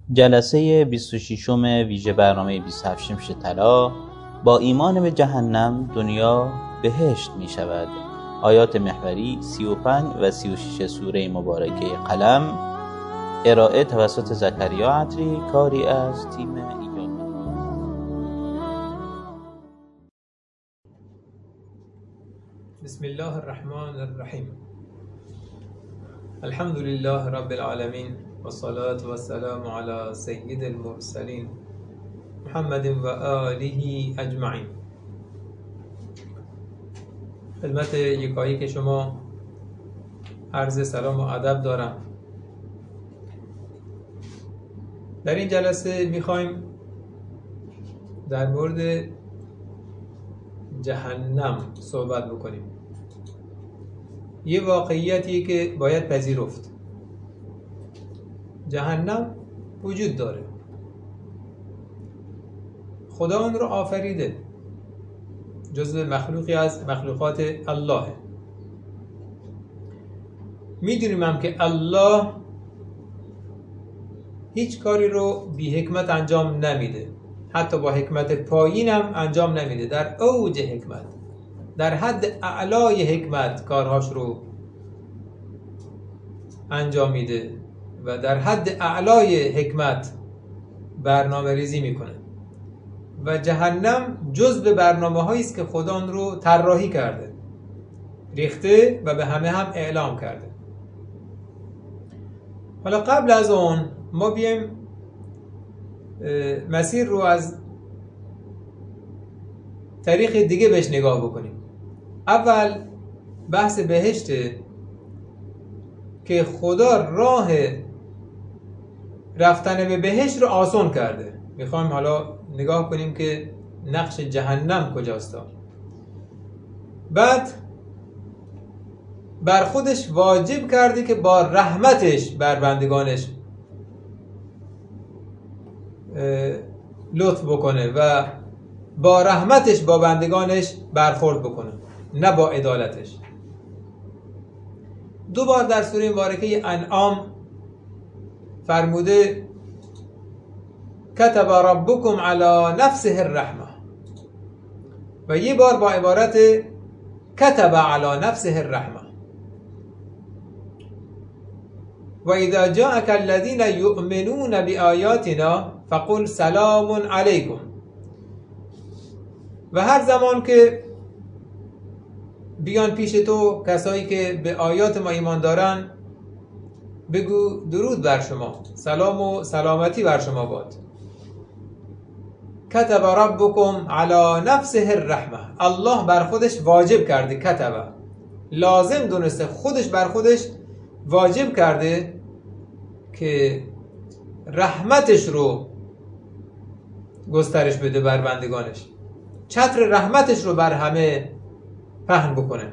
جلسه 26 ویژه برنامه 27 شمس طلا. با ایمان به جهنم دنیا بهشت می شود. آیات محوری 35 و 36 سوره مبارکه قلم. ارائه توسط زکریا عطری، کاری از تیم ایجاد. بسم الله الرحمن الرحیم. الحمد لله رب العالمین والصلاة والسلام علی سید المرسلین محمد و آله اجمعین. خدمت یکایی که شما عرض سلام و ادب دارم. در این جلسه میخوایم در مورد جهنم صحبت بکنیم. یه واقعیتی که باید پذیرفت. جهنم وجود داره. خدا اون رو آفریده. جزو مخلوقی از مخلوقات الله. میدونیم هم که الله هیچ کاری رو بی حکمت انجام نمیده. حتی با حکمت پایین هم انجام نمیده. در اوج حکمت، در حد اعلای حکمت کارهاش رو انجام میده و در حد اعلای حکمت برنامه ریزی میکنه. و جهنم جزء برنامه هایی است که خدا اون رو طراحی کرده، ریخته و به همه هم اعلام کرده. حالا قبل از اون ما بیایم مسیر رو از طریق دیگه بهش نگاه بکنیم. اول بحث بهشته که خدا راه رفتن به بهشت رو آسان کرده. میخوایم حالا نگاه کنیم که نقش جهنم کجاست. بعد بر خودش واجب کرده که با رحمتش بر بندگانش لطف بکنه و با رحمتش با بندگانش برخورد بکنه، نه با عدالتش. دو بار در سوره مبارکه انعام فرموده کتب ربکم علی نفسه الرحمه و یه بار با عبارت کتب علی نفسه الرحمه. و اذا جاءك الذين يؤمنون بآیاتنا فقل سلام علیکم. و هر زمان که بیان پیش تو کسایی که به آیات ما ایمان دارن، بگو درود بر شما، سلام و سلامتی بر شما باد. کتب ربکم علی نفسه الرحمه. الله بر خودش واجب کرده، کتب لازم دونسته، خودش بر خودش واجب کرده که رحمتش رو گسترش بده بر بندگانش، چتر رحمتش رو بر همه پهن بکنه.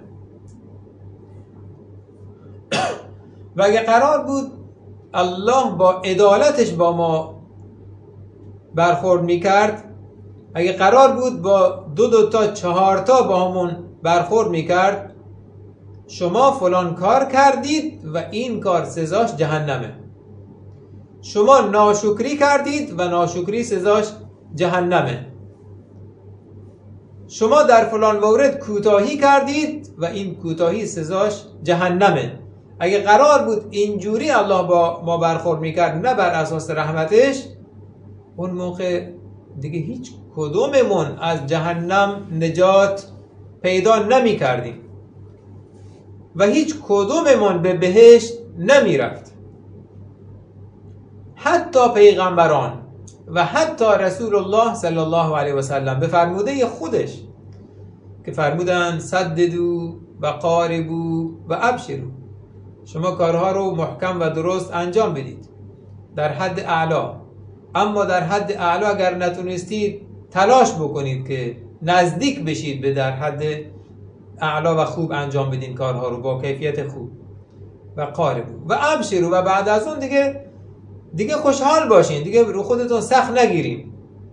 و اگه قرار بود الله با عدالتش با ما برخورد میکرد، اگه قرار بود با دو تا 4 تا با همون برخورد میکرد، شما فلان کار کردید و این کار سزاش جهنمه، شما ناشکری کردید و ناشکری سزاش جهنمه، شما در فلان مورد کوتاهی کردید و این کوتاهی سزاش جهنمه. اگه قرار بود اینجوری الله با ما برخورد میکرد، نه بر اساس رحمتش، اون موقع دیگه هیچ کدوممون از جهنم نجات پیدا نمی کردیم و هیچ کدوممون به بهشت نمی رفت. حتی پیغمبران و حتی رسول الله صلی الله علیه و سلم به فرموده خودش که فرمودن سددوا و قاربوا و ابشروا، شما کارها رو محکم و درست انجام بدید در حد اعلا، اما در حد اعلا اگر نتونستید تلاش بکنید که نزدیک بشید به در حد اعلا و خوب انجام بدین کارها رو با کیفیت خوب. و قاربوا و ابشروا، و بعد از اون دیگه خوشحال باشین، دیگه رو خودتون سخت نگیرین.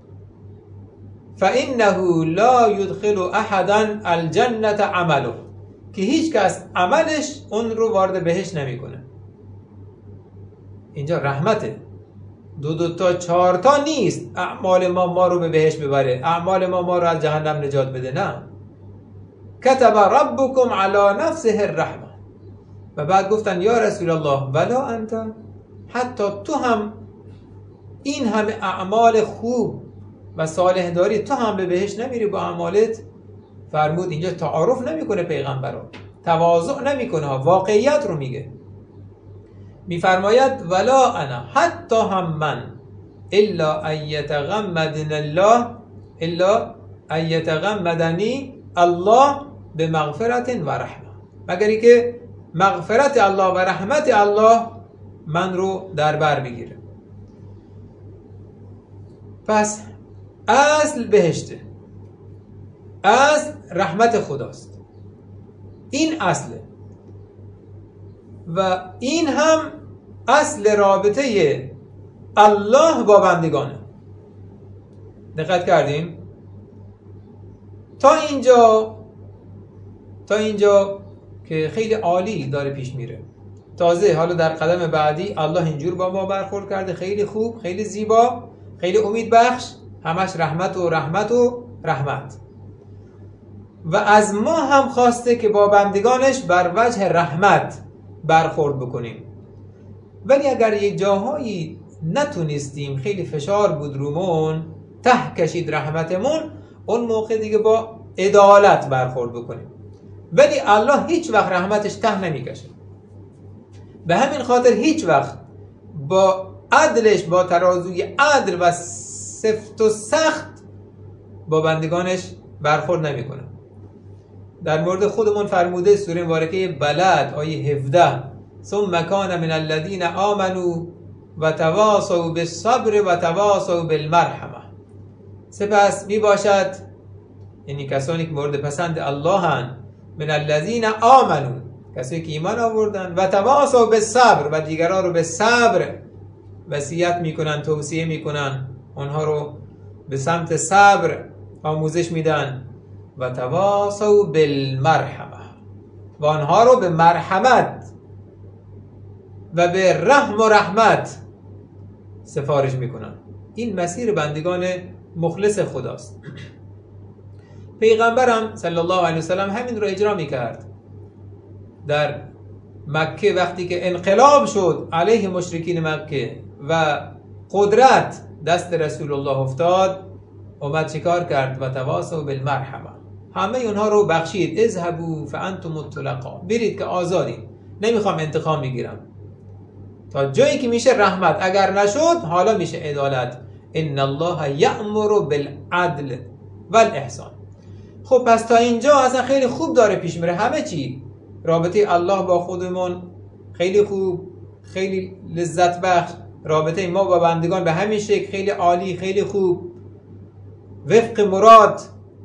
فإنه لا يدخل احدا الجنة عمله، که هیچ کس عملش اون رو وارد بهشت نمیکنه. اینجا رحمته، دو تا 4 تا نیست اعمال ما رو به بهشت ببره، اعمال ما رو از جهنم نجات بده. نه، کتب ربکم علی نفسه الرحمه. و بعد گفتن یا رسول الله ولا انت، حتی تو هم این همه اعمال خوب و صالح داری، تو هم به بهشت نمیری با اعمالت؟ فرمود اینجا تعارف نمیکنه پیغمبر، تواضع نمیکنه، واقعیت رو میگه. میفرماید ولا انا، حتی هم من، الا ان یتغمدنی الله، الا ان یتغمدنی الله بمغفرت و رحمه، مگری که مغفرت الله و رحمت الله من رو در بر بگیره. پس اصل بهشته، اصل رحمت خداست، این اصله و این هم اصل رابطه الله با بندگانه. دقت کردیم؟ تا اینجا که خیلی عالی داره پیش میره. تازه حالا در قدم بعدی الله اینجور با ما برخورد کرده، خیلی خوب، خیلی زیبا، خیلی امید بخش، همش رحمت و رحمت و رحمت. و از ما هم خواسته که با بندگانش بر وجه رحمت برخورد بکنیم. ولی اگر یه جاهایی نتونستیم، خیلی فشار بود رومون، ته کشید رحمتمون، اون موقع دیگه با عدالت برخورد بکنیم. ولی الله هیچ وقت رحمتش ته نمیکشه. به همین خاطر هیچ وقت با عدلش، با ترازوی عدل و سفت و سخت با بندگانش برخورد نمیکنه. در مورد خودمون فرموده سوره مبارکه بلد آیه 17 ثم کان من الذین آمنوا و تواصوا بالصبر و تواصوا بالمرحمه. سپس می باشد، یعنی کسانی که مورد پسند الله هستند، من الذین آمنوا، کسانی که ایمان آوردن، و تواصوا بالصبر، و دیگران رو به صبر وصیت میکنن، توصیه میکنن، اونها رو به سمت صبر آموزش میدن، و تواصوا بالمرحمه، و آنها رو به مرحمت و به رحم و رحمت سفارش میکنن. این مسیر بندگان مخلص خداست. پیغمبرم صلی الله علیه وسلم همین رو اجرا میکرد. در مکه وقتی که انقلاب شد علیه مشرکین مکه و قدرت دست رسول الله افتاد، اومد چیکار کرد؟ و تواصوا بالمرحمه، همه اونها رو بخشید. اذهبوا فانتم الطلقاء، برید که آزادید، نمیخوام انتقام میگیرم، تا جایی که میشه رحمت، اگر نشد حالا میشه عدالت. ان الله یأمر بالعدل والاحسان. خب پس تا اینجا اصلا خیلی خوب داره پیش میره همه چی. رابطه الله با خودمون خیلی خوب، خیلی لذت بخش. رابطه ما با بندگان به همین شکل خیلی عالی، خیلی خوب، وفق مراد.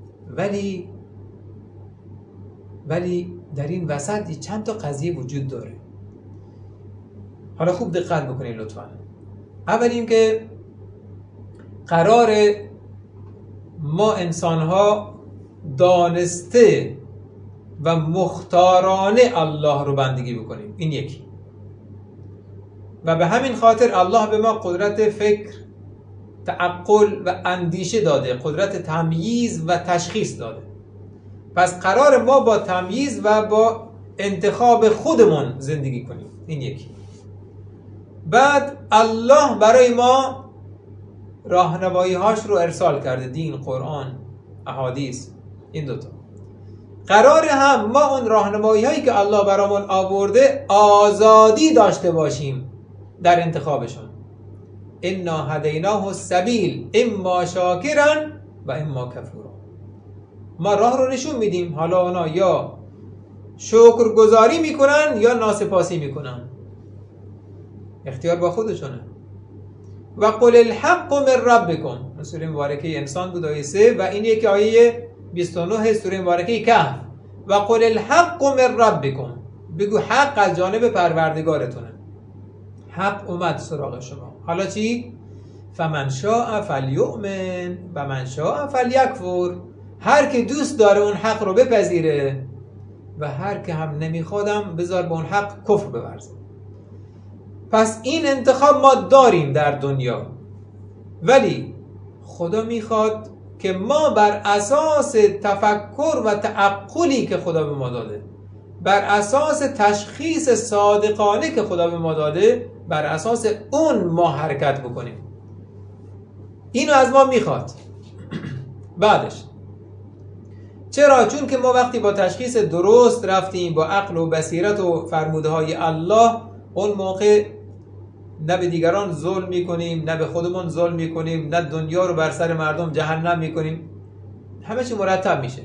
ولی در این وسط چند تا قضیه وجود داره. حالا خوب دقت بکنید لطفا. اول این که قرار ما انسان‌ها دانسته و مختارانه الله رو بندگی بکنیم، این یکی. و به همین خاطر الله به ما قدرت فکر، تعقل و اندیشه داده، قدرت تمییز و تشخیص داده. پس قرار ما با تمییز و با انتخاب خودمون زندگی کنیم، این یکی. بعد الله برای ما راهنمایی هاش رو ارسال کرده، دین، قرآن، احادیث، این دوتا. قرار هم ما اون راهنمایی هایی که الله برامون آورده آزادی داشته باشیم در انتخابشون. انا هدیناه السبیل اما شاکرا و اما کفورا. ما راه رو نشون میدیم، حالا اونا یا شکرگزاری میکنن یا ناسپاسی میکنن، اختیار با خودشونه. و قل الحق من ربکم، سوره مبارکه انسان بود آیه 3، و این یکی آیه 29 سوره مبارکه کهف. و قل الحق من ربکم، بگو حق از جانب پروردگارتونه. حق اومد سراغ شما، حالا چی؟ فمن شاء فلیؤمن و من شاء فلیکفر. هر که دوست داره اون حق رو بپذیره و هر که هم نمیخوادم بذار به اون حق کفر بورزه. پس این انتخاب ما داریم در دنیا. ولی خدا میخواد که ما بر اساس تفکر و تعقلی که خدا به ما داده، بر اساس تشخیص صادقانه که خدا به ما داده، بر اساس اون ما حرکت بکنیم. اینو از ما میخواد. بعدش چرا؟ چون که ما وقتی با تشخیص درست رفتیم، با عقل و بصیرت و فرموده های الله، اون موقع نه به دیگران ظلم میکنیم، نه به خودمون ظلم میکنیم، نه دنیا رو بر سر مردم جهنم میکنیم، همه چی مرتب میشه.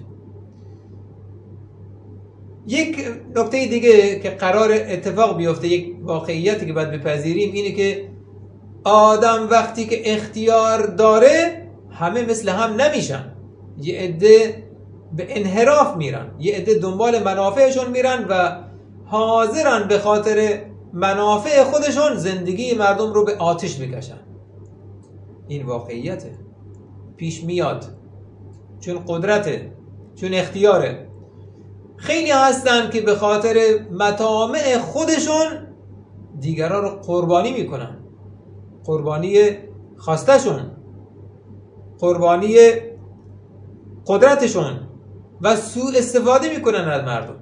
یک نکته دیگه که قرار اتفاق بیفته، یک واقعیتی که باید بپذیریم، اینه که آدم وقتی که اختیار داره همه مثل هم نمیشن. یه عده به انحراف میرن، یه عده دنبال منافعشون میرن و حاضرن به خاطر منافع خودشون زندگی مردم رو به آتش بکشن. این واقعیته، پیش میاد، چون قدرته، چون اختیاره. خیلی هستن که به خاطر مطامع خودشون دیگران رو قربانی میکنن، قربانی خواستشون، قربانی قدرتشون، و سوء استفاده میکنن از مردم.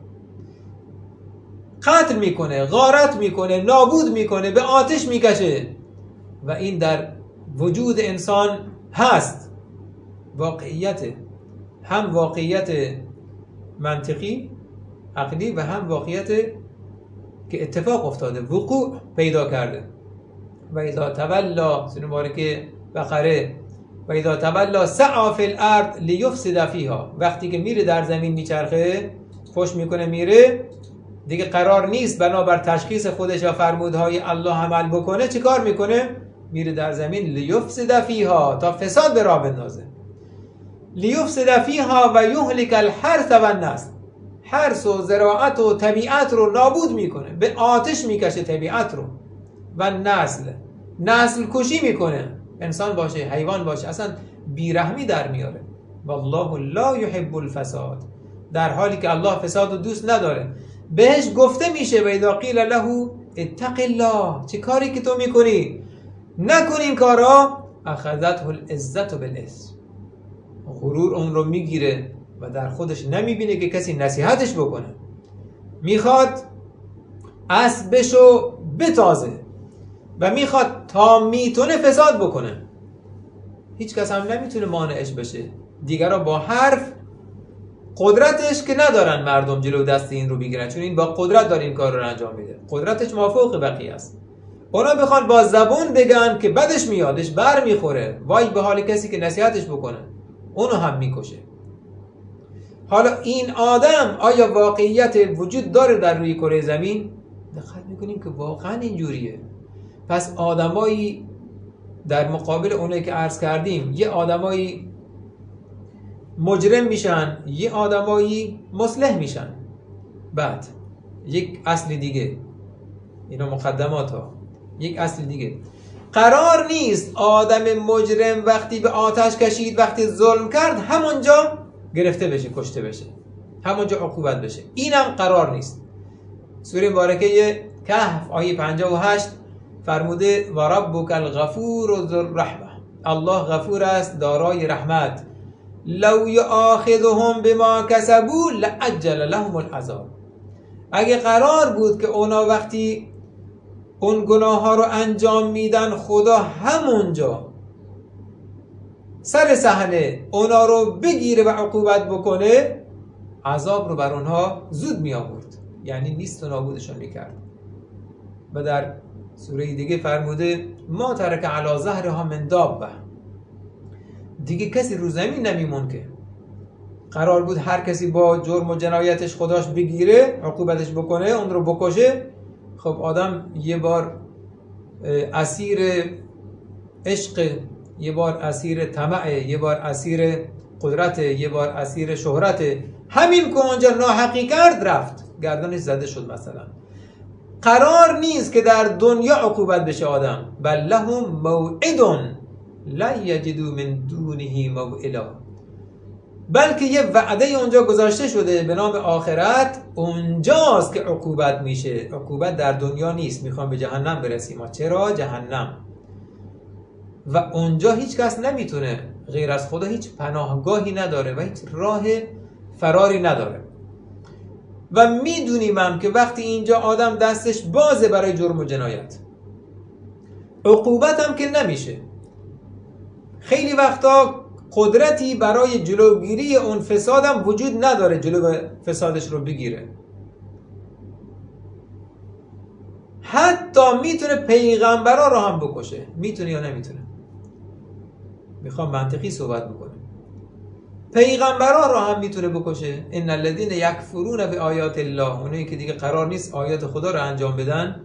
قتل میکنه، غارت میکنه، نابود میکنه، به آتش میکشه. و این در وجود انسان هست، واقعیته. هم واقعیت منطقی عقلی و هم واقعیت که اتفاق افتاده، وقوع پیدا کرده. و اذا تولا، سوره مبارکه بقره، و اذا تولا سعی فی الارض لیفسد فیها، وقتی که میره در زمین میچرخه، پشت میکنه میره، دیگه قرار نیست بنابر تشخیص خودش و فرمودهای الله عمل بکنه، چه کار میکنه؟ میره در زمین لیفسد فیها، تا فساد به راه بندازه. لیفسد فیها و یهلک الحرث و النسل، حرث و زراعت و طبیعت رو نابود میکنه، به آتش میکشه طبیعت رو. و نسل کشی میکنه، انسان باشه، حیوان باشه، اصلا بیرحمی در میاره. والله لا یحب الفساد، در حالی که الله فساد رو دوست نداره. بهش گفته میشه و اذا قیل له اتق الله، چه کاری که تو میکنی نکن این کارا، اخذته العزت بالاثم، غرور اون رو میگیره و در خودش نمیبینه که کسی نصیحتش بکنه. میخواد اسبشو بتازه و میخواد تا میتونه فساد بکنه. هیچ کس هم نمیتونه مانعش بشه. دیگرها با حرف، قدرتش که ندارن مردم جلو دست این رو بگیرن، چون این با قدرت داره این کار رو انجام میده، قدرتش مافوق بقیه است. اونا بخوان با زبون بگن که بدش میادش، بر میخوره، وای به حال کسی که نصیحتش بکنه، اونو هم میکشه. حالا این آدم آیا واقعیت وجود داره در روی کره زمین؟ دقت میکنیم که واقعا اینجوریه. پس آدمایی در مقابل اونایی که عرض کردیم، یه آدمایی مجرم میشن، یه آدمایی مصلح میشن. بعد یک اصل دیگه، اینا مقدمات ها، یک اصل دیگه، قرار نیست آدم مجرم وقتی به آتش کشید، وقتی ظلم کرد، همونجا گرفته بشه، کشته بشه، همونجا عقوبت بشه. اینم قرار نیست. سوره مبارکه کهف آیه 58 فرموده و ربک الغفور ذو الرحمه، الله غفور است، دارای رحمت. لو یؤاخذهم بما کسبوا لعجل لهم العذاب، اگه قرار بود که اونا وقتی اون گناه ها رو انجام میدن، خدا همونجا سر صحنه اونا رو بگیره و عقوبت بکنه، عذاب رو بر اونها زود می آورد، یعنی نیست و نابودشون میکرد. و در سوره دیگه فرموده ما ترک علی ظهرها من دابه، دیگه کسی رو زمین نمیمون که. قرار بود هر کسی با جرم و جنایتش خداش بگیره، عقوبتش بکنه، اون رو بکشه. خب آدم یه بار اسیر عشق، یه بار اسیر طمع، یه بار اسیر قدرت، یه بار اسیر شهرت، همین که اونجا ناحقی کرد رفت گردنش زده شد مثلا. قرار نیست که در دنیا عقوبت بشه آدم، بل لهم موعد لا یجدوا من دونه موئلا، بلکه یه وعده اونجا گذاشته شده به نام آخرت، اونجاست که عقوبت میشه. عقوبت در دنیا نیست. میخوام به جهنم برسیم. چرا جهنم؟ و اونجا هیچ کس نمیتونه، غیر از خدا هیچ پناهگاهی نداره و هیچ راه فراری نداره. و میدونیم هم که وقتی اینجا آدم دستش بازه برای جرم و جنایت، عقوبت هم که نمیشه، خیلی وقتا قدرتی برای جلوگیری اون فساد هم وجود نداره جلو فسادش رو بگیره. حتی میتونه پیغمبرا رو هم بکشه. میتونه یا نمیتونه؟ میخوام منطقی صحبت بکنم. پیغمبرا رو هم میتونه بکشه. ان الذين یکفرون بآیات الله، اونایی که دیگه قرار نیست آیات خدا رو انجام بدن،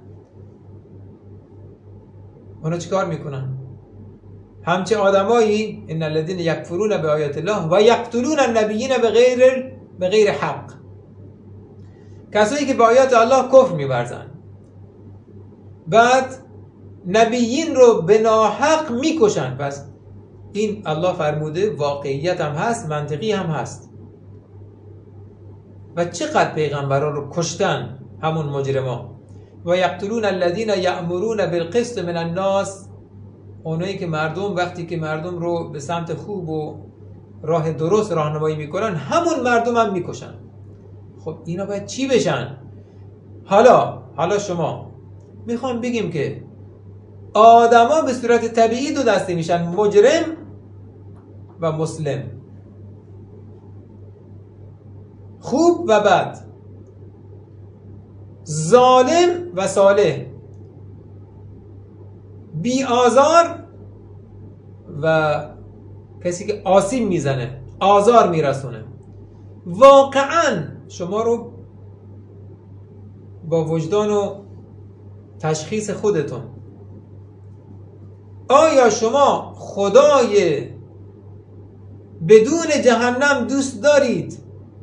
اونا چیکار میکنن؟ همچه آدمایی ان الذين یکفرون بآیات الله و یقتلون النبیین بغیر حق، کسایی که به آیات الله کفر می‌ورزن، بعد نبیین رو به ناحق میکشن. پس این الله فرموده واقعیت هم هست، منطقی هم هست. و چقدر پیغمبران رو کشتن همون مجرما. و یقتلون الذین یأمرون بالقسط من الناس، اونایی که وقتی که مردم رو به سمت خوب و راه درست راهنمایی میکنن، همون مردم هم میکشن. خب اینا باید چی بشن؟ حالا شما میخوام بگیم که آدما به صورت طبیعی دو دسته میشن، مجرم و مسلم، خوب و بد، ظالم و صالح، بی آزار و کسی که آسیب میزنه، آزار میرسونه. واقعا شما رو با وجدان و تشخیص خودتون، آیا شما خدای بدون جهنم دوست دارید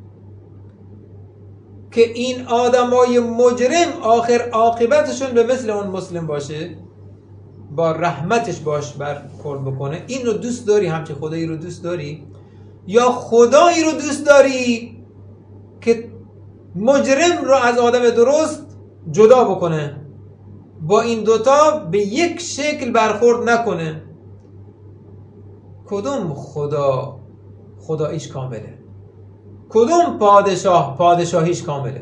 که این آدمای مجرم آخر عاقبتشون به مثل اون مسلم باشه، با رحمتش باش برخورد بکنه؟ این رو دوست داری؟ همچه خدایی رو دوست داری؟ یا خدایی رو دوست داری که مجرم رو از آدم درست جدا بکنه، با این دوتا به یک شکل برخورد نکنه؟ کدوم خداییش کامله؟ کدوم پادشاهیش کامله؟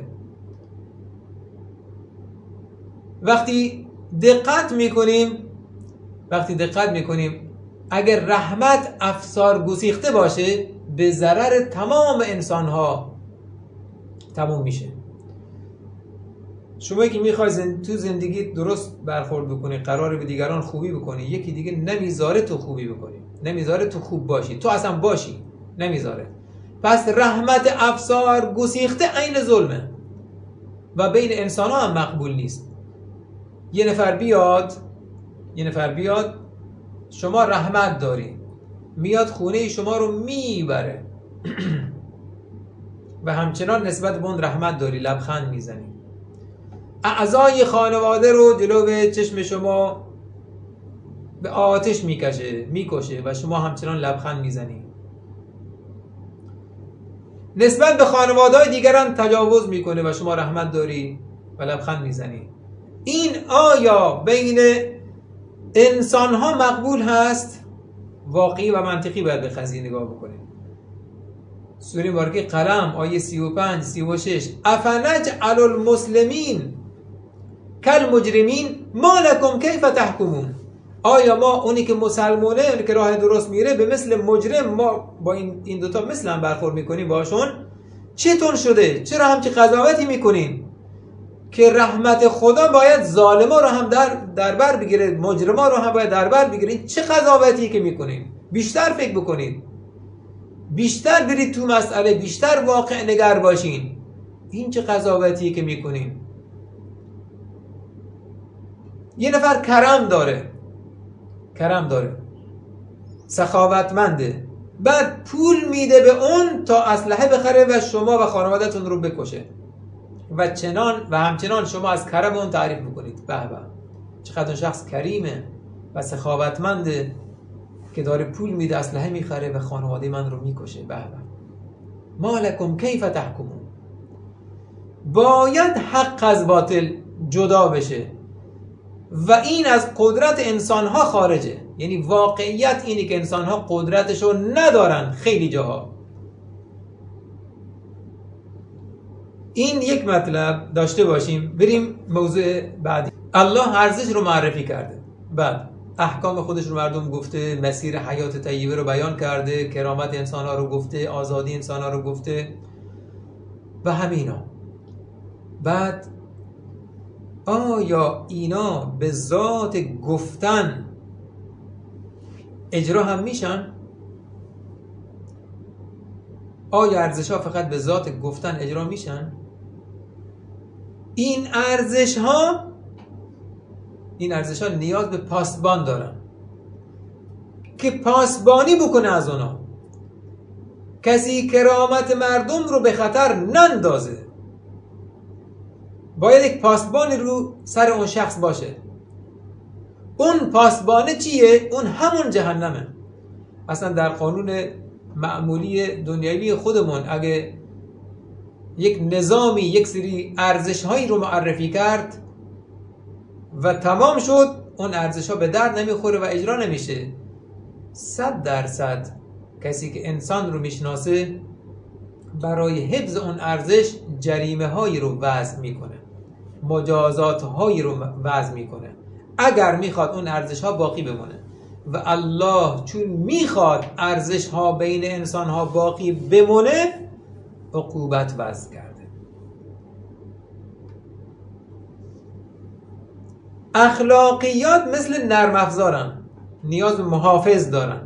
وقتی دقت میکنیم اگر رحمت افسار گسیخته باشه، به ضرر تمام انسانها تموم میشه. شما که میخوای تو زندگی درست برخورد بکنی، قراره به دیگران خوبی بکنی، یکی دیگه نمیذاره تو خوبی بکنی، نمیذاره تو خوب باشی، تو اصلا باشی، نمیذاره. پس رحمت افسار گسیخته عین ظلمه و بین انسان ها هم مقبول نیست. یه نفر بیاد شما رحمت داری، میاد خونه شما رو میبره و همچنان نسبت به اون رحمت داری، لبخند میزنی، اعضای خانواده رو جلو چشم شما به آتش میکشه و شما همچنان لبخند میزنی. نسبت به خانواده‌های دیگران تجاوز میکنه و شما رحمت داری و لبخند میزنی. این آیا بین انسان ها مقبول هست؟ واقعی و منطقی باید به قضیه نگاه بکنیم. سوره مبارکه قلم آیه 35-36 افنجعل المسلمین کالمجرمین ما لکم کیف تحکمون. آیا ما اونی که مسلمونه، اونی که راه درست میره، به مثل مجرم ما با این دوتا مثل هم برخورد میکنیم باشون؟ چطور شده؟ چرا همچی قضاوتی میکنیم که رحمت خدا باید ظالما رو هم در بر بگیره، مجرما رو هم باید در بر بگیره؟ چه قضاوتی که میکنیم؟ بیشتر فکر بکنید، بیشتر برید تو مسئله، بیشتر واقع نگر باشین. این چه قضاوتی که میکنیم؟ یه نفر کرم داره، سخاوتمنده، بعد پول میده به اون تا اسلحه بخره و شما و خانواده‌تون رو بکشه و همچنان شما از کرم اون تعریف میکنید. به به چقدر اون شخص کریمه و سخاوتمنده که داره پول میده، اسلحه میخره و خانواده من رو میکشه. به به ما لکم کیف تحکمون. باید حق از باطل جدا بشه و این از قدرت انسانها خارجه. یعنی واقعیت اینی که انسان ها قدرتشو ندارن خیلی جاها. این یک مطلب داشته باشیم. بریم موضوع بعدی. الله ارزش رو معرفی کرده، بعد احکام خودش رو مردم گفته، مسیر حیات طیبه رو بیان کرده، کرامت انسان ها رو گفته، آزادی انسان ها رو گفته و همینا. بعد آیا اینا به ذات گفتن اجرا هم میشن؟ آیا ارزش ها فقط به ذات گفتن اجرا میشن؟ این ارزش ها نیاز به پاسبان دارن که پاسبانی بکنه از اونا. کسی کرامت مردم رو به خطر نندازه. باید یک پاسبانی رو سر اون شخص باشه. اون پاسبانه چیه؟ اون همون جهنمه. اصلا در قانون معمولی دنیوی خودمون اگه یک نظامی یک سری ارزش هایی رو معرفی کرد و تمام شد، اون ارزش ها به درد نمیخوره و اجرا نمیشه، 100% کسی که انسان رو میشناسه برای حفظ اون ارزش جریمه هایی رو وضع میکنه، مجازات هایی رو وضع میکنه اگر میخواد اون ارزش ها باقی بمونه. و الله چون میخواد ارزش ها بین انسان ها باقی بمونه عقوبت وضع کرده. اخلاقیات مثل نرم افزارن، نیاز به محافظ دارن.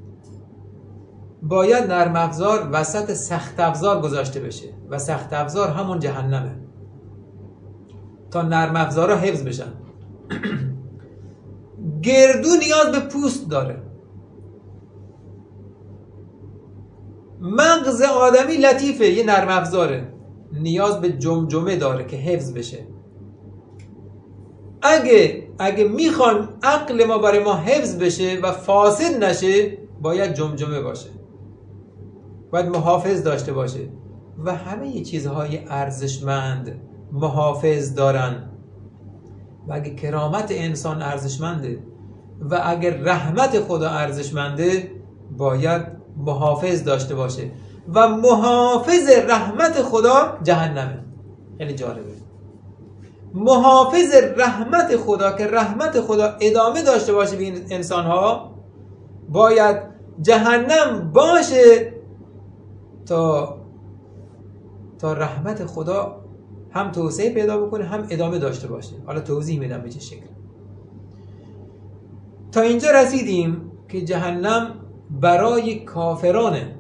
باید نرم افزار وسط سخت افزار گذاشته بشه و سخت افزار همون جهنمه تا نرم افزارها حفظ بشن. گردو نیاز به پوست داره. مغز آدمی لطیفه، یه نرم افزاره، نیاز به جمجمه داره که حفظ بشه. اگه میخوان عقل ما برای ما حفظ بشه و فاسد نشه باید جمجمه باشه، باید محافظ داشته باشه. و همه چیزهای ارزشمند محافظ دارن. و اگه کرامت انسان ارزشمنده و اگر رحمت خدا ارزشمنده باید محافظ داشته باشه و محافظ رحمت خدا جهنمه. خیلی جالبه. محافظ رحمت خدا که رحمت خدا ادامه داشته باشه به این انسان ها باید جهنم باشه تا رحمت خدا هم توسعه پیدا بکنه هم ادامه داشته باشه. حالا توضیح میدم به چه شکل. تا اینجا رسیدیم که جهنم برای کافرانه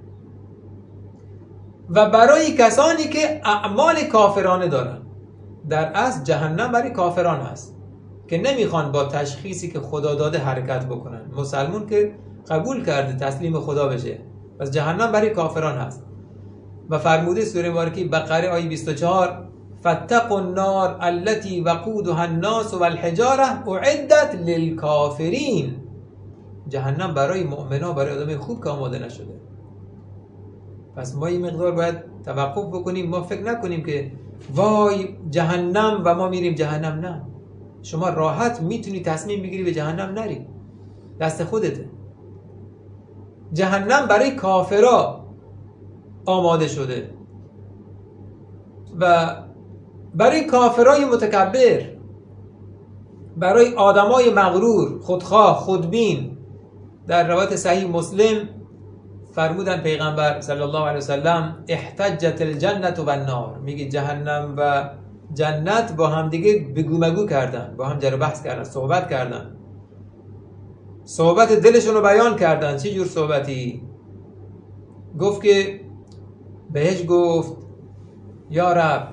و برای کسانی که اعمال کافرانه دارن. در اصل جهنم برای کافران هست که نمیخوان با تشخیصی که خدا داده حرکت بکنن. مسلمون که قبول کرده تسلیم خدا بشه، پس جهنم برای کافران هست. و فرموده سوره مبارکه بقره آیه 24 فاتقوا النار التي وقودها الناس والحجاره اعدت للكافرین. جهنم برای مؤمنا، برای آدم خوب که آماده نشده. پس ما این مقدار باید توقف بکنیم. ما فکر نکنیم که وای جهنم و ما میریم جهنم. نه، شما راحت میتونی تصمیم بگیری به جهنم نری، دست خودته. جهنم برای کافرا آماده شده و برای کافرای متکبر، برای آدمای مغرور، خودخواه، خودبین. در روایت صحیح مسلم فرمودن پیغمبر صلی الله علیه وسلم احتجت الجنة و النار، میگه جهنم و جنت با هم دیگه بگو مگو کردن، با هم جر و بحث کردن، صحبت کردن، صحبت دلشون رو بیان کردن. چه جور صحبتی؟ گفت که بهش گفت یا رب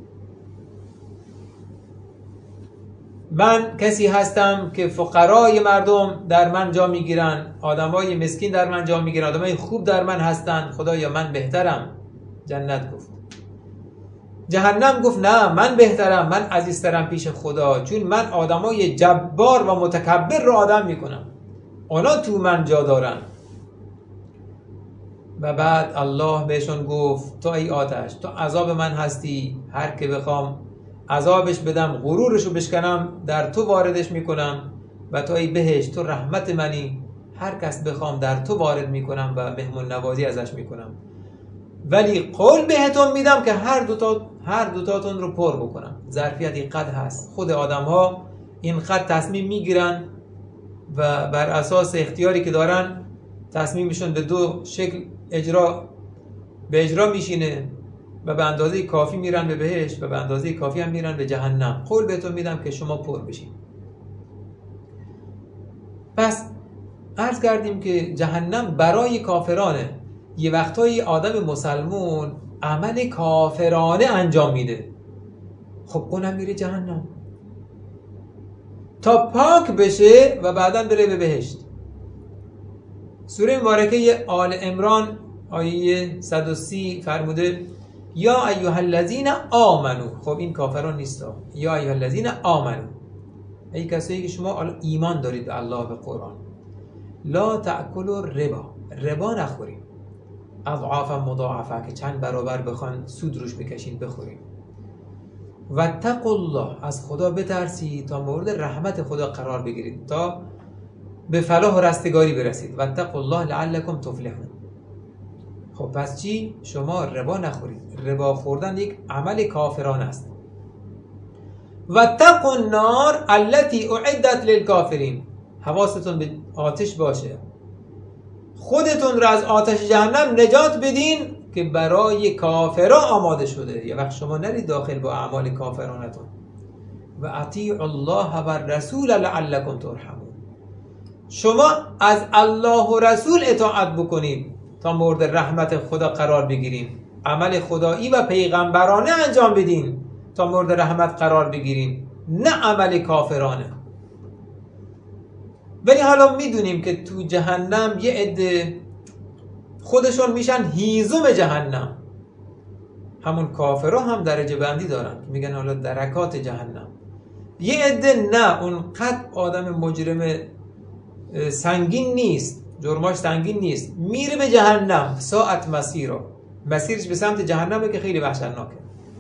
من کسی هستم که فقرای مردم در من جا میگیرن، آدمای مسکین در من جا میگیرن، آدمای خوب در من هستن، خدایا من بهترم. جنت گفت. جهنم گفت نه، من بهترم، من عزیزترم پیش خدا، چون من آدمای جبار و متکبر رو آدم میکنم، اونا تو من جا دارن. و بعد الله بهشون گفت تو ای آتش، تو عذاب من هستی، هر که بخوام عذابش بدم، غرورشو بشکنم، در تو واردش میکنم و تو ای بهشت تو رحمت منی، هر کس بخوام در تو وارد میکنم و مهمون نوازی ازش میکنم، ولی قول بهتون میدم که هر دوتاتون رو پر بکنم. ظرفیت اینقدر هست، خود آدم ها اینقدر تصمیم میگیرن و بر اساس اختیاری که دارن تصمیمشون به دو شکل به اجرا میشینه و به اندازه کافی میرن به بهشت و به اندازه کافی هم میرن به جهنم. قول بهتون میدم که شما پر بشین. پس عرض کردیم که جهنم برای کافرانه. یه وقتایی آدم مسلمون عمل کافرانه انجام میده، خب اونم میره جهنم تا پاک بشه و بعداً بره به بهشت. سوره مبارکه آل عمران آیه 130 فرموده یا ایها الذین آمنو. خب این کافران نیستا. یا ایها الذین آمنو، ای کسایی که شما ایمان دارید به الله، به قرآن، لا تأکلوا ربا نخوریم، اضعافا مضاعفه، که چند برابر بخوان سود روش بکشین بخوریم. واتقوا الله، از خدا بترسید تا مورد رحمت خدا قرار بگیرید، تا به فلاح و رستگاری برسید. واتقوا الله لعلکم تفلحون. خب پس چی؟ شما ربا نخورید. ربا خوردن یک عمل کافران است. واتقوا النار التي اعدت للکافرین، حواستون به آتش باشه، خودتون رو از آتش جهنم نجات بدین که برای کافرها آماده شده. یه وقت شما نرید داخل با اعمال کافرانتون. و اطیعوا الله و الرسول لعلکم ترحمون، شما از الله و رسول اطاعت بکنید تا مورد رحمت خدا قرار بگیرین، عمل خدایی و پیغمبرانه انجام بدین تا مورد رحمت قرار بگیرین، نه عمل کافرانه. ولی حالا میدونیم که تو جهنم یه عده خودشون میشن هیزم جهنم. همون کافرها هم درجه بندی دارن، میگن حالا درکات جهنم. یه عده نه، اونقدر آدم مجرم سنگین نیست، جرماش سنگین نیست، میره به جهنم. ساعت مسیرش به سمت جهنمه که خیلی وحشتناکه.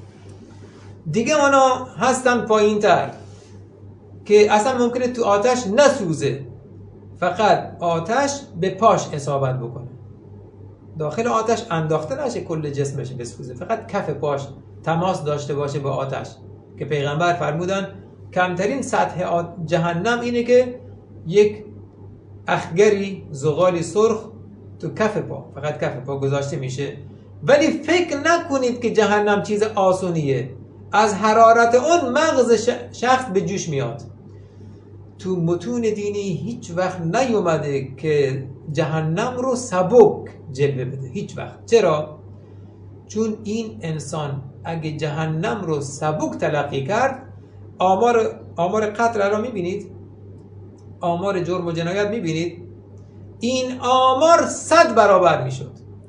دیگه اونا هستن پایین تر که اصلا ممکنه تو آتش نسوزه، فقط آتش به پاش اصابت بکنه، داخل آتش انداخته نشه کل جسمش بسوزه، فقط کف پاش تماس داشته باشه با آتش. که پیغمبر فرمودن کمترین سطح جهنم اینه که یک اخگری زغالی سرخ تو کف پا، فقط کف پا گذاشته میشه. ولی فکر نکنید که جهنم چیز آسونیه. از حرارت اون مغز شخص به جوش میاد. تو متون دینی هیچ وقت نیومده که جهنم رو سبک جلوه بده، هیچ وقت. چرا؟ چون این انسان اگه جهنم رو سبک تلقی کرد، آمار قتل را میبینید، آمار جرم و جنایت میبینید، این آمار 100 برابر میشد.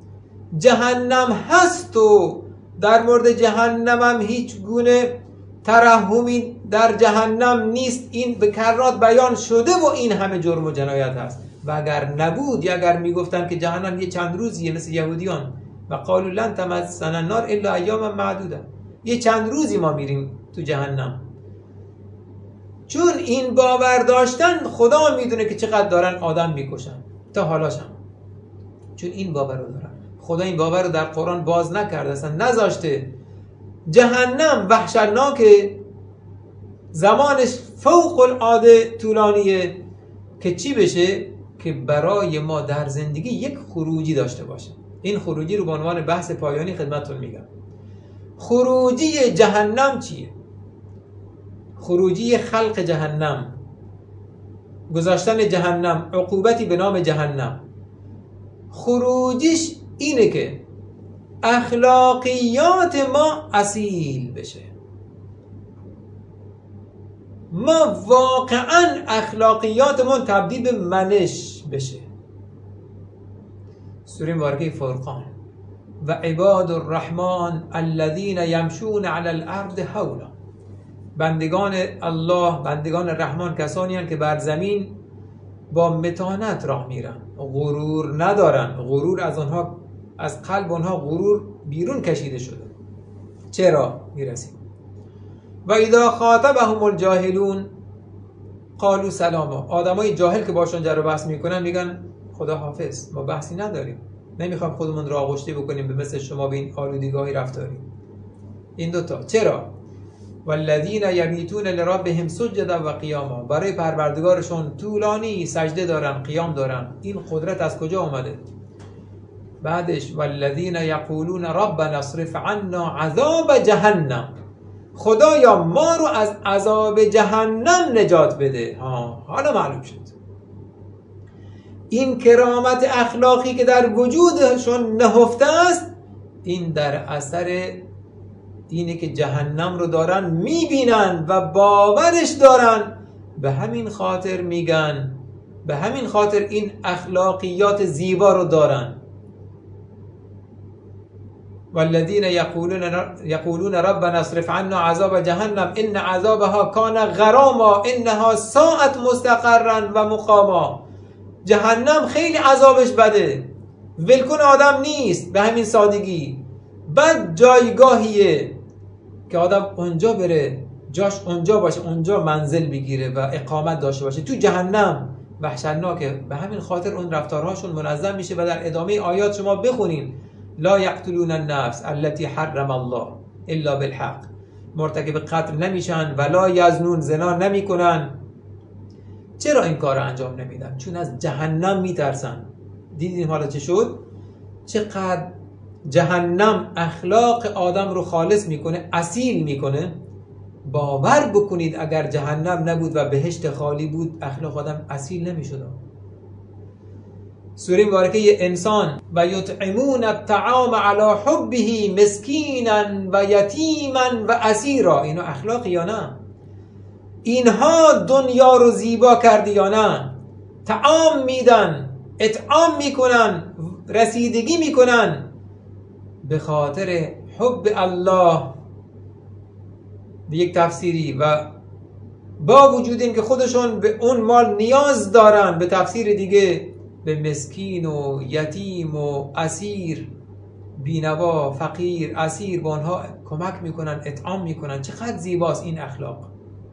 جهنم هست و در مورد جهنم هم هیچ گونه ترحمی در جهنم نیست، این به کرات بیان شده و این همه جرم و جنایت هست. و اگر نبود، یا اگر میگفتن که جهنم یه چند روزیه مثل یهودیان، و قالوا لن تمسنا النار الا ایاما معدوده، یه چند روزی ما میریم تو جهنم. چون این باور داشتن، خدا میدونه که چقدر دارن آدم میکشن تا حالاش هم. چون این باور رو دارن، خدا این باور رو در قرآن باز نکرده، اصلا نذاشته. جهنم وحشتناکه، زمانش فوق العاده طولانیه که چی بشه؟ که برای ما در زندگی یک خروجی داشته باشه. این خروجی رو به عنوان بحث پایانی خدمتتون میگم. خروجی جهنم چیه؟ خروجی خلق جهنم، گذاشتن جهنم، عقوبتی به نام جهنم. خروجیش اینه که اخلاقیات ما اصیل بشه، ما واقعا اخلاقیاتمون تبدیل به منش بشه. سوره مبارکه فرقان و عباد الرحمن الذين يمشون على الارض هونا، بندگان الله، بندگان رحمان کسانی هستند که بر زمین با متانت راه میرن، غرور ندارن. غرور از قلب اونها غرور بیرون کشیده شده. چرا؟ میرسیم. و اذا خاطبهم الجاهلون، قالوا سلاما. آدمای جاهل که باشون جر و بحث میکنن میگن خدا حافظ، ما بحثی نداریم، نمیخوام خودمون رو آغشته بکنیم به مثل شما به این آلودگاهی رفتاری. این دوتا. چرا؟ والذین یبیتون لربهم سجدا و قیاما. برای پروردگارشون طولانی سجده دارن، قیام دارن. این قدرت از کجا اومده؟ بعدش والذین یقولون ربنا اصرف عنا عذاب جهنم. خدایا ما رو از عذاب جهنم نجات بده. حالا معلوم شد این کرامت اخلاقی که در وجودشون نهفته است، این در اثر اینه که جهنم رو دارن میبینن و باورش دارن. به همین خاطر میگن، به همین خاطر این اخلاقیات زیبا رو دارن. والذین یقولون ربنا اصرف عنا عذاب جهنم ان عذابها کان غراما انها ساءت مستقرا و مقاما. جهنم خیلی عذابش بده، ولکن آدم نیست به همین سادگی. بعد جایگاهیه که آدم اونجا بره، جاش اونجا باشه، اونجا منزل بگیره و اقامت داشته باشه. تو جهنم وحشتناکه. به همین خاطر اون رفتارهاشون منظم میشه و در ادامه آیات شما بخونین لا یقتلون النفس التي حرم الله الا بالحق. مرتکب قتل نمیشن، ولا یزنون، زنا نمیکنن. چرا این کار رو انجام نمیدن؟ چون از جهنم میترسن. دیدین حالا چه شد؟ چقدر جهنم اخلاق آدم رو خالص میکنه، اصیل میکنه. باور بکنید اگر جهنم نبود و بهشت خالی بود، اخلاق آدم اصیل نمیشد. سوره مبارکه انسان و یطعمون الطعام علی حبه مسکینا و یتیما و اسیرا. اینا اخلاقی یا نه؟ اینها دنیا رو زیبا کردی یا نه؟ طعام میدن، اطعام میکنن، رسیدگی میکنن به خاطر حب الله به یک تفسیری، و با وجود این که خودشون به اون مال نیاز دارن، به تفسیر دیگه به مسکین و یتیم و اسیر، بینوا، فقیر، اسیر، با اونها کمک میکنن، اطعام میکنن. چقدر زیباست این اخلاق.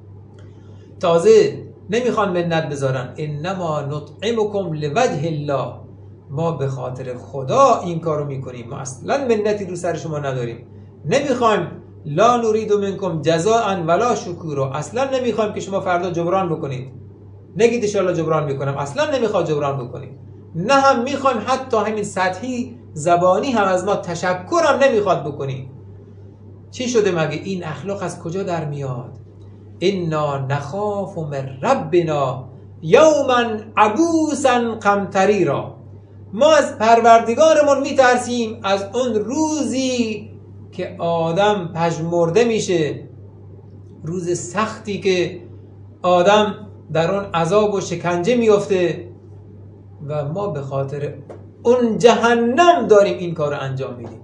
تازه نمیخوان منت بذارن، انما نطعمکم لوجه الله. ما به خاطر خدا این کارو میکنیم، ما اصلا منتی رو سر شما نداریم. نمیخوایم، لا نرید منکم جزاء ولا شکورا. اصلا نمیخوایم که شما فردا جبران بکنید. نگید ان شاءالله جبران میکنم، اصلا نمیخواد جبران بکنید. نه هم میخوایم حتی همین سطحی زبانی هم از ما تشکرم نمیخواد بکنید. چی شده مگه؟ این اخلاق از کجا در میاد؟ انا نخاف من ربنا یوما عبوسا قمطریرا. ما از پروردگارمون میترسیم از اون روزی که آدم پژمرده میشه، روز سختی که آدم در اون عذاب و شکنجه میفته و ما به خاطر اون جهنم داریم این کار رو انجام میدیم.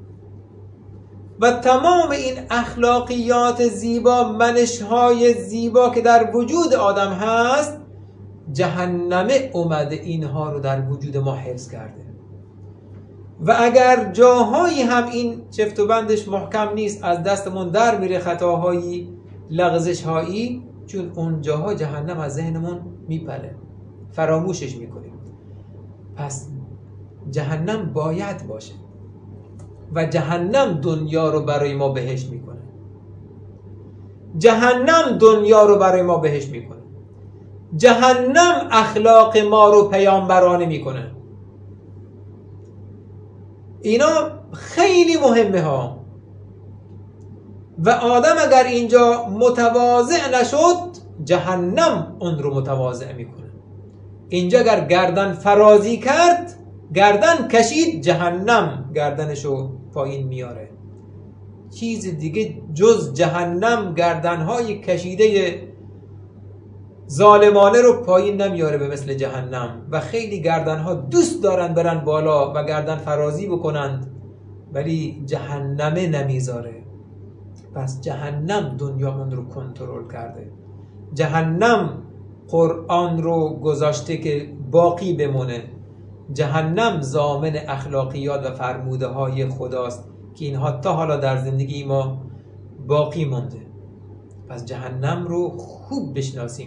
و تمام این اخلاقیات زیبا، منشهای زیبا که در وجود آدم هست، جهنمه اومده اینها رو در وجود ما حفظ کرده. و اگر جاهایی هم این چفت و بندش محکم نیست، از دستمون در میره، خطاهایی، لغزشهایی، چون اون جاها جهنم از ذهنمون میپره، فراموشش میکنیم. پس جهنم باید باشه و جهنم دنیا رو برای ما بهشت میکنه. جهنم دنیا رو برای ما بهشت میکنه. جهنم اخلاق ما رو پیامبرانه میکنه. اینا خیلی مهمه ها. و آدم اگر اینجا متواضع نشد، جهنم اون رو متواضع میکنه. اینجا اگر گردن فرازی کرد، گردن کشید، جهنم گردنشو پایین میاره. چیز دیگه جز جهنم گردنهای کشیده ظالمانه رو پایین نمیاره به مثل جهنم. و خیلی گردنها دوست دارن برن بالا و گردن فرازی بکنند، ولی جهنمه نمیذاره. پس جهنم دنیامون رو کنترل کرده. جهنم قرآن رو گذاشته که باقی بمونه. جهنم ضامن اخلاقیات و فرموده های خداست که اینها تا حالا در زندگی ما باقی مونده. پس جهنم رو خوب بشناسیم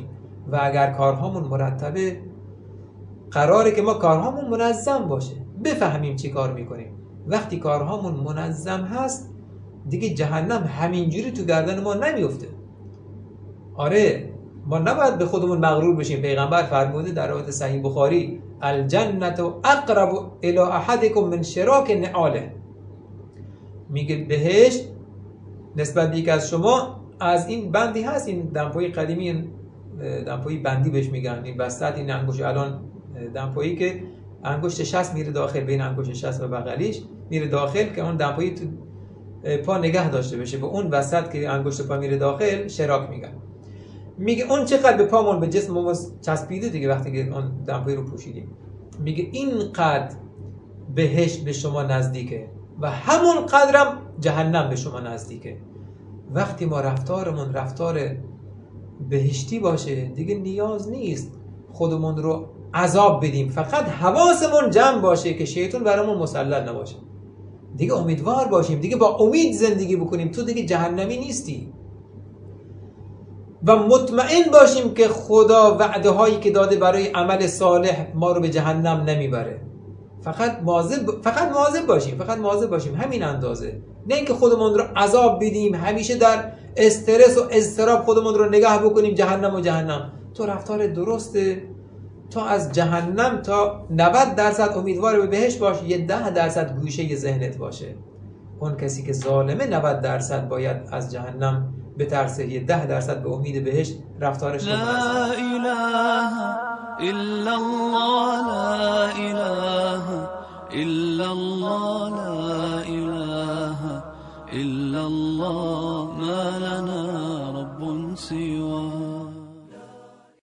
و اگر کارهامون مرتبه، قراره که ما کارهامون منظم باشه، بفهمیم چی کار میکنیم. وقتی کارهامون منظم هست دیگه جهنم همینجوری تو گردن ما نمیفته. آره، ما نباید به خودمون مغرور بشیم. پیغمبر فرموده در روایت صحیح بخاری: الجنت اقرب الی احدکم من شراک نعاله. میگه بهشت نسبت به یک از شما از این بندی هست، این دمپایی قدیمی، دمپایی بندی بهش میگن، این وسط این انگشت، الان دمپایی که انگشت شست میره داخل، بین انگشت شست و بغلیش میره داخل که اون دمپایی تو پا نگه داشته بشه، به اون وسط که انگشت پا میره داخل شراک میگن. میگه اون چقدر به پامون به جسممون چسبیده دیگه وقتی که اون دمپایی رو پوشیدیم. میگه اینقدر بهشت به شما نزدیکه و همون قدرم جهنم به شما نزدیکه. وقتی ما رفتارمون رفتار بهشتی باشه دیگه نیاز نیست خودمون رو عذاب بدیم، فقط حواسمون جمع باشه که شیطان برامون مسلط نباشه. دیگه امیدوار باشیم، دیگه با امید زندگی بکنیم، تو دیگه جهنمی نیستی. و مطمئن باشیم که خدا وعده هایی که داده برای عمل صالح ما رو به جهنم نمیبره. فقط مواظب باشیم، همین اندازه. نه اینکه خودمون رو عذاب بدیم، همیشه در استرس و اضطراب خودمون رو نگاه بکنیم جهنم. تو رفتار درسته، تو از جهنم تا 90% امیدوار به بهشت باش، یه 10% گوشه ذهنت باشه. اون کسی که ظالمه 90% باید از جهنم بترسه، یه 10% به امید بهشت رفتارش رو لا اله الا